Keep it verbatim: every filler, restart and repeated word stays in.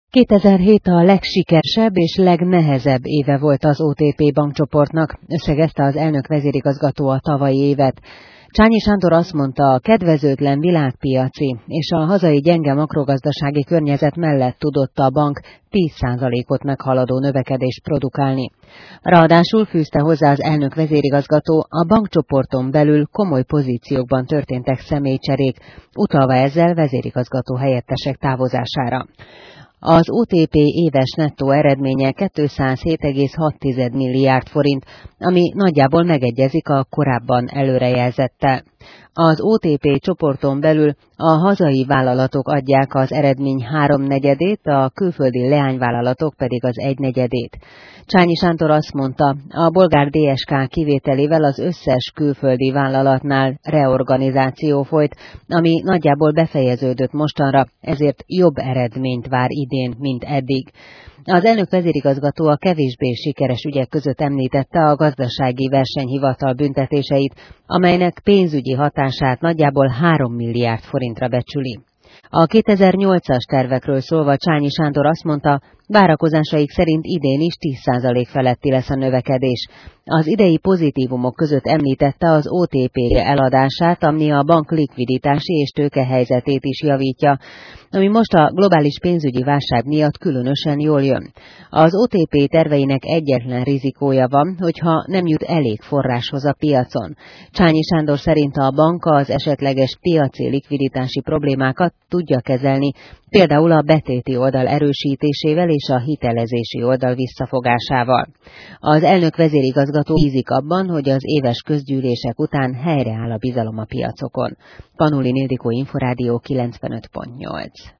kétezer-hét a legsikeresebb és legnehezebb éve volt az o té pé bankcsoportnak, összegezte az elnök vezérigazgató a tavalyi évet. Csányi Sándor azt mondta, a kedvezőtlen világpiaci és a hazai gyenge makrogazdasági környezet mellett tudott a bank tíz százalékot meghaladó növekedést produkálni. Ráadásul fűzte hozzá az elnök vezérigazgató, a bankcsoporton belül komoly pozíciókban történtek személycserék, utalva ezzel vezérigazgató helyettesek távozására. Az o té pé éves nettó eredménye kétszázhét egész hat milliárd forint, ami nagyjából megegyezik a korábban előrejelzettel. Az o té pé csoporton belül a hazai vállalatok adják az eredmény háromnegyedét, a külföldi leányvállalatok pedig az egynegyedét. Csányi Sándor azt mondta, a bolgár dé es ká kivételével az összes külföldi vállalatnál reorganizáció folyt, ami nagyjából befejeződött mostanra, ezért jobb eredményt vár idén, mint eddig. Az elnök vezérigazgató a kevésbé sikeres ügyek között említette a gazdasági versenyhivatal büntetéseit, amelynek pénzügyi hatását nagyjából három milliárd forintra becsüli. A kétezer-nyolcas tervekről szólva Csányi Sándor azt mondta, várakozásaik szerint idén is tíz százalék feletti lesz a növekedés. Az idei pozitívumok között említette az o té pé eladását, ami a bank likviditási és tőkehelyzetét is javítja, ami most a globális pénzügyi válság miatt különösen jól jön. Az o té pé terveinek egyetlen rizikója van, hogyha nem jut elég forráshoz a piacon. Csányi Sándor szerint a bank az esetleges piaci likviditási problémákat tudja kezelni, például a betéti oldal erősítésével és a hitelezési oldal visszafogásával. Az elnök vezérigazgató bízik abban, hogy az éves közgyűlések után helyreáll a bizalom a piacokon. Panulin Ildikó, Inforádió kilencvenöt pont nyolc.